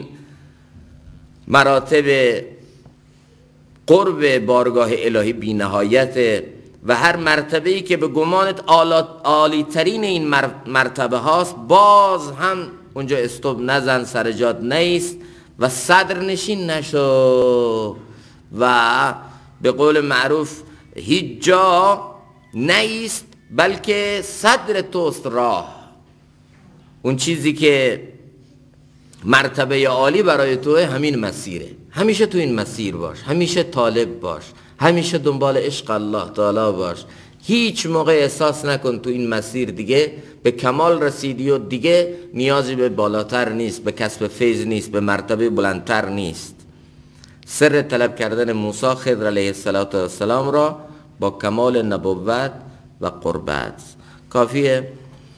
مراتب قرب بارگاه الهی بی نهایت و هر مرتبه‌ای که به گمانت عالی ترین این مرتبه هاست، باز هم اونجا استوب نزن، سر جات نیست و صدر نشین نشو و به قول معروف هیچ جا نیست، بلکه صدر توست راه. اون چیزی که مرتبه عالی برای توه همین مسیره. همیشه تو این مسیر باش، همیشه طالب باش، همیشه دنبال عشق الله تعالی باش. هیچ موقع احساس نکن تو این مسیر دیگه به کمال رسیدی و دیگه نیازی به بالاتر نیست، به کسب فیض نیست، به مرتبه بلندتر نیست. سر طلب کردن موسی خضر علیه السلام را با کمال نبوت و قربت. کافیه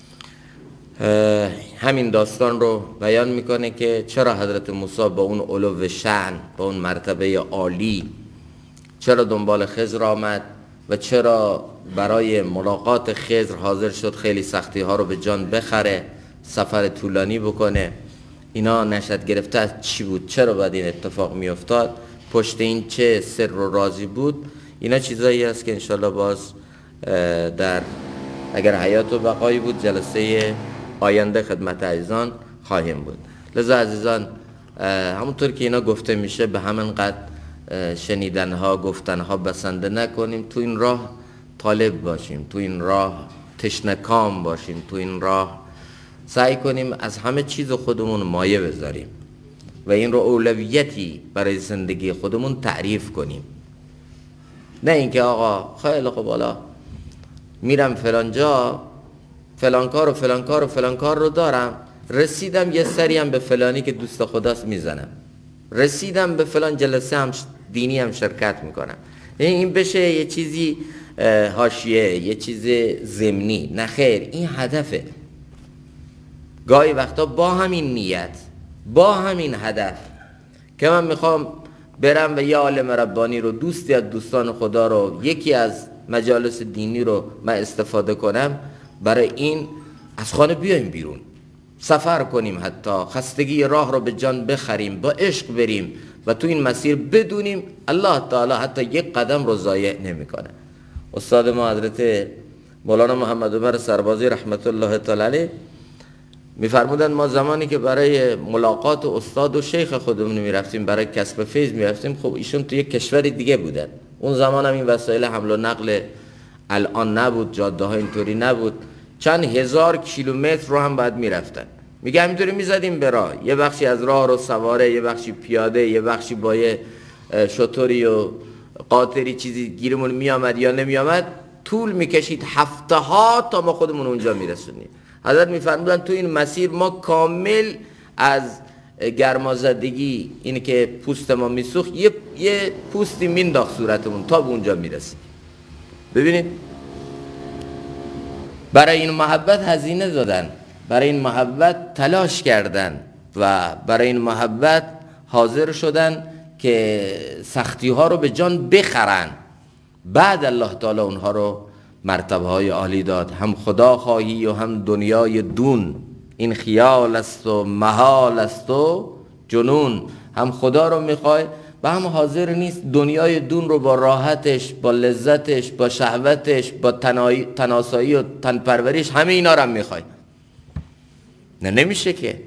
همین داستان رو بیان میکنه که چرا حضرت موسی با اون علو شأن، با اون مرتبه عالی، چرا دنبال خضر آمد و چرا برای ملاقات خضر حاضر شد خیلی سختی ها رو به جان بخره، سفر طولانی بکنه. اینا نشد گرفته از چی بود؟ چرا باید این اتفاق میافتاد؟ پشت این چه سر و رازی بود؟ اینا چیزایی هست که انشالله باز در اگر حیات و بقایی بود جلسه آینده خدمت عزیزان خواهیم بود. لذا عزیزان همونطور که اینا گفته میشه به همین قد شنیدنها گفتنها بسنده نکنیم، تو این راه طالب باشیم، تو این راه تشنکام باشیم، تو این راه سعی کنیم از همه چیز خودمون مایه بذاریم و این رو اولویتی برای زندگی خودمون تعریف کنیم. نه اینکه آقا خیلی خب بالا میرم فلان جا، فلان کار و فلان کار و فلان کار رو دارم، رسیدم یه سری هم به فلانی که دوست خداست میزنم، رسیدم به فلان جلسه هم دینی هم شرکت میکنم. این بشه یه چیزی حاشیه، یه چیز ضمنی. نه خیر، این هدفه. گاهی وقتا با همین نیت، با همین هدف که من میخوام برم و یه عالم ربانی رو، دوستی از دوستان خدا رو، یکی از مجالس دینی رو من استفاده کنم، برای این از خانه بیایم بیرون، سفر کنیم، حتی خستگی راه رو به جان بخریم، با عشق بریم و تو این مسیر بدونیم الله تعالی حتی یک قدم رو ضایع نمیکنه. استاد ما حضرت مولانا محمد عمر سربازی رحمت الله تعالی علیه میفرمودن ما زمانی که برای ملاقات استاد و شیخ خودمون میرفتیم، برای کسب فیض میرفتیم، خب ایشون تو یک کشور دیگه بودن. اون زمان هم این وسایل حمل و نقل الان نبود، جاده ها اینطوری نبود، چند هزار کیلومتر رو هم باید میرفتن. میگه همینطوری میزدیم به راه، یه بخشی از راه رو سواره، یه بخشی پیاده، یه بخشی با یه شطوری و قاطری چیزی گیرمون میامد یا نمیامد، طول میکشید هفته ها تا ما خودمون اونجا میرسونیم. حضرت میفرمودن تو این مسیر ما کامل از گرمازدگی، اینه که پوست ما میسوخت، یه, یه پوستی مینداخت صورتمون تا به اونجا میرسید. ببینید برای این محبت هزینه دادن، برای این محبت تلاش کردن و برای این محبت حاضر شدن که سختی ها رو به جان بخرن. بعد الله تعالی اونها رو مرتبه های عالی داد. هم خدا خواهی و هم دنیای دون، این خیال است و محال است و جنون. هم خدا رو میخوای و هم حاضر نیست دنیای دون رو با راحتش، با لذتش، با شهوتش، با تناسایی و تنپروریش، همه اینا رو هم میخوای. نه نمیشه که.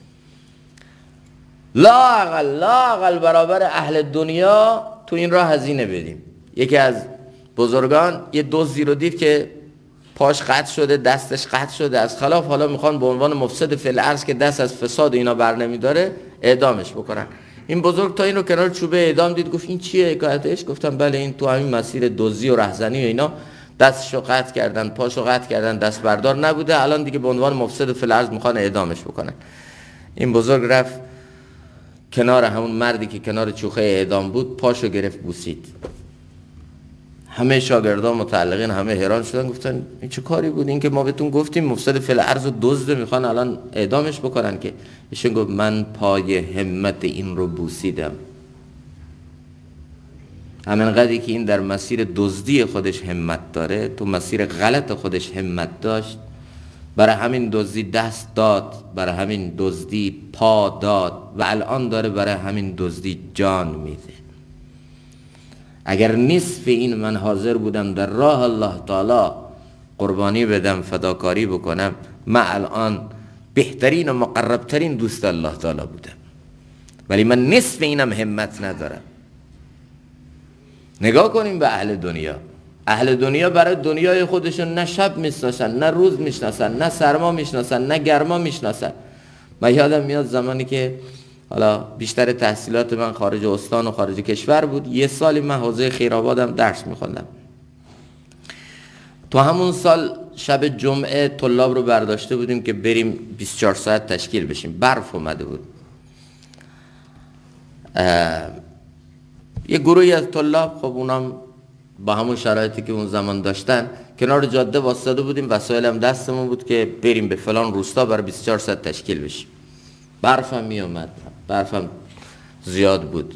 لا اقل لا اقل برابر اهل دنیا تو این راه هزینه بدیم. یکی از بزرگان یه دزدی رو دید که پاش قطع شده، دستش قطع شده از خلاف، حالا میخوان به عنوان مفسد فی الارض که دست از فساد اینا بر نمیداره اعدامش بکنن. این بزرگ تا اینو کنار چوبه اعدام دید، گفت این چیه حکایتش؟ گفتم بله این تو همین مسیر دزدی و رهزنی و اینا دستشو قطع کردن، پاشو قطع کردن، دست بردار نبوده، الان دیگه به عنوان مفسد فی الارض میخوان اعدامش بکنن. این بزرگ رفت کنار همون مردی که کنار چوخه اعدام بود، پاشو گرفت بوسید. همه شاگردان متعلقین همه حیران شدن، گفتن این چه کاری بود؟ این که ما بهتون گفتیم مفسد فی الارض و دزد میخوان الان اعدامش بکنن که. ایشون گفت من پای همت این رو بوسیدم. همینقدری که این در مسیر دزدی خودش همت داره، تو مسیر غلط خودش همت داشت، برای همین دزدی دست داد، برای همین دزدی پا داد و الان داره برای همین دزدی جان میده. اگر نصف این من حاضر بودم در راه الله تعالی قربانی بدم، فداکاری بکنم، من الان بهترین و مقربترین دوست الله تعالی بودم. ولی من نصف اینم همت ندارم. نگاه کنیم به اهل دنیا. اهل دنیا برای دنیای خودشون نه شب میشناسن، نه روز میشناسن، نه سرما میشناسن، نه گرما میشناسن. من یادم میاد زمانی که حالا بیشتر تحصیلات من خارج استان و خارج کشور بود، یه سالی من حوزه خیرآبادم درس میخوندم. تو همون سال شب جمعه طلاب رو برداشته بودیم که بریم بیست و چهار ساعت تشکیل بشیم. برف اومده بود. یه گروهی از طلاب، خب اونام با همون شرایطی که اون زمان داشتن، کنار جاده واسطه بودیم، وسایلم دستمون بود که بریم به فلان روستا برای بیست و چهار ساعت تشکیل بشیم. برفم می اومد، برفم زیاد بود.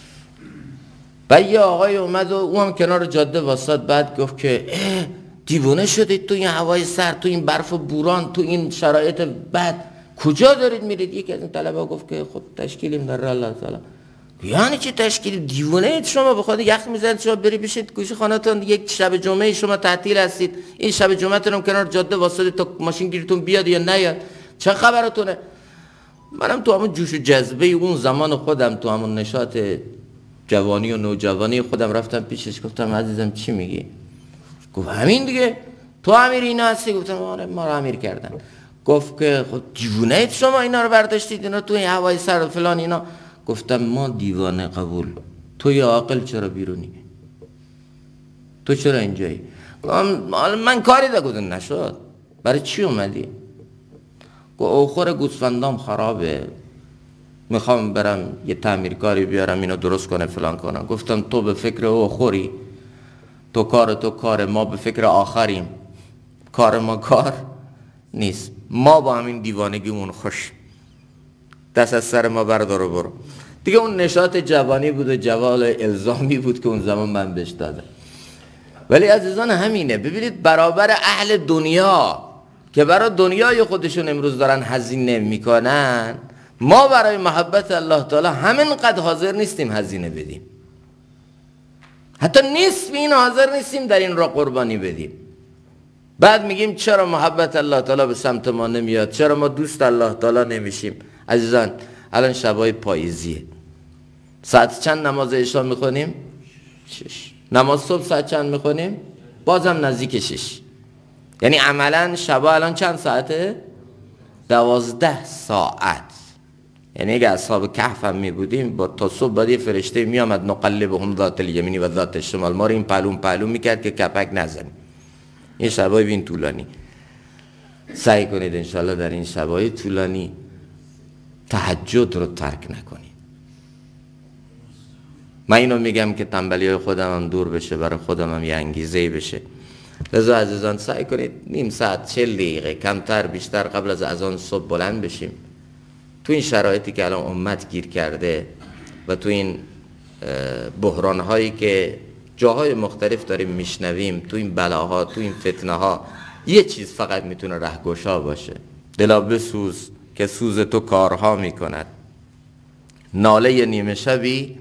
و یه آقای اومد و اون هم کنار جاده واسط، بعد گفت که دیوونه شدید تو این هوای سرد، تو این برف و بوران، تو این شرایط بد کجا دارید میرید؟ یکی از این طلبه گفت که خب تشکیلیم در راه الله تعالی. یعنی چی تشکیل؟ دیوونه اید شما؟ بخواد یخ میزنید شما بری بشید گوشه خانه‌تون، یک شب جمعه شما تعطیل هستید، این شب جمعه‌تون هم کنار جاده واسطید تا ماشین گیرتون بیاد یا نیاد، چه خبرتونه؟ منم تو همون جوش و جذبه اون زمان خودم، تو همون نشاط جوانی و نوجوانی خودم رفتم پیشش، گفتم عزیزم چی میگی؟ گفت همین دیگه، تو امیر اینا هستی؟ گفتم آره ما رو امیر کردن. گفت که خب دیوونه اید شما اینا رو برداشتید اینا تو این هوای سرد و فلان اینا؟ گفتم ما دیوانه قبول، تو یا عاقل چرا بیرونی؟ تو چرا اینجایی؟ من کاری دا گفتم نشد. برای چی اومدی؟ گفت اوخور گوسفندام خرابه، میخوام برم یه تعمیرکاری بیارم اینو درست کنه فلان کنم. گفتم تو به فکر اوخوری؟ تو کار تو کار، ما به فکر آخریم. کار ما کار نیست، ما با همین دیوانگیمون خوش، دست از سر ما بردار و برو دیگه. اون نشاط جوانی بود و جوال الزامی بود که اون زمان من بهش دادم. ولی عزیزان همینه، ببینید برابر اهل دنیا که برای دنیای خودشون امروز دارن هزینه میکنن، ما برای محبت الله تعالی همینقدر حاضر نیستیم هزینه بدیم. حتی نصف این حاضر نیستیم در این را قربانی بدیم. بعد میگیم چرا محبت الله تعالی به سمت ما نمیاد، چرا ما دوست الله تعالی نمیشیم. عزیزان الان شبای پاییزیه، ساعت چند نماز عشا میخونیم؟ شش. نماز صبح ساعت چند میخونیم؟ بازم نزدیک شش. یعنی عملا شبا الان چند ساعته؟ دوازده ساعت. یعنی اگه اصحاب کهف هم می بودیم با تا صبح بعد یه فرشته می آمد نقلبهم ذات الیمینی و ذات الشمال، ما رو این پلون پلون میکرد که کپک نزنیم. این شبای بین طولانی، سعی کنید انشالله در این شبای طولانی تهجد رو ترک نکنید. من اینو میگم که تنبلی های خودم هم دور بشه، برای خودم هم یه انگیزه بشه. لذا عزیزان سعی کنید نیم ساعت چهل دقیقه کمتر بیشتر قبل از اذان صبح بلند بشیم. تو این شرایطی که الان امت گیر کرده و تو این بحران هایی که جاهای مختلف داریم میشنویم، تو این بلاها، تو این فتنه ها، یه چیز فقط میتونه رهگشا باشه. دلا بسوز که سوز تو کارها میکند، ناله نیمه شبی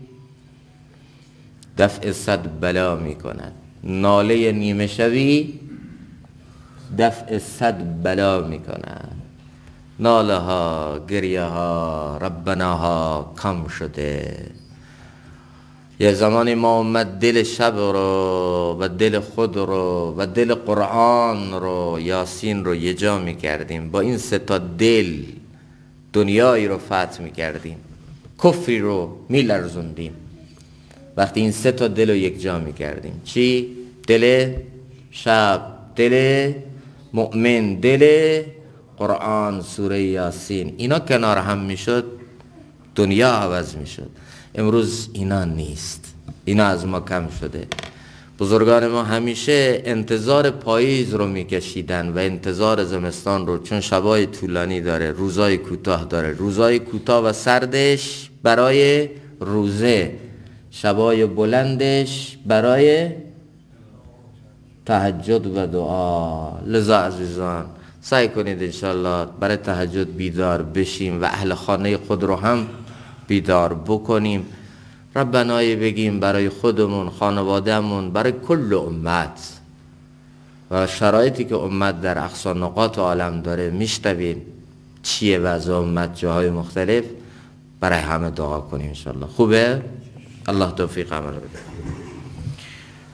دفع صد بلا میکند. ناله نیمه شبی دفع صد بلا میکند. ناله ها، گریه ها، ربناها کم شده. یه زمانی ما اومد دل شب رو و دل خود رو و دل قرآن رو، یاسین رو یه جا میکردیم. با این سه تا دل دنیایی رو فتح میکردیم، کفری رو میلرزوندیم. وقتی این سه تا دل رو یک جا میکردیم، چی؟ دل شب، دل مؤمن، دل قرآن، سوره یاسین، اینا کنار هم میشد دنیا عوض میشد. امروز اینا نیست، اینا از ما کم شده. بزرگان ما همیشه انتظار پاییز رو میکشیدن و انتظار زمستان رو، چون شبای طولانی داره، روزای کوتاه داره. روزای کوتاه و سردش برای روزه، شبای بلندش برای تهجد و دعا. لذا عزیزان سعی کنید انشالله برای تهجد بیدار بشیم و اهل خانه خود رو هم بیدار بکنیم. ربنایی بگیم برای خودمون، خانوادهمون، برای کل امت و شرایطی که امت در اقصا نقاط عالم داره میشنویم چیه وضع امت جاهای مختلف، برای همه دعا کنیم انشالله. خوبه؟ الله توفیق عمل بده.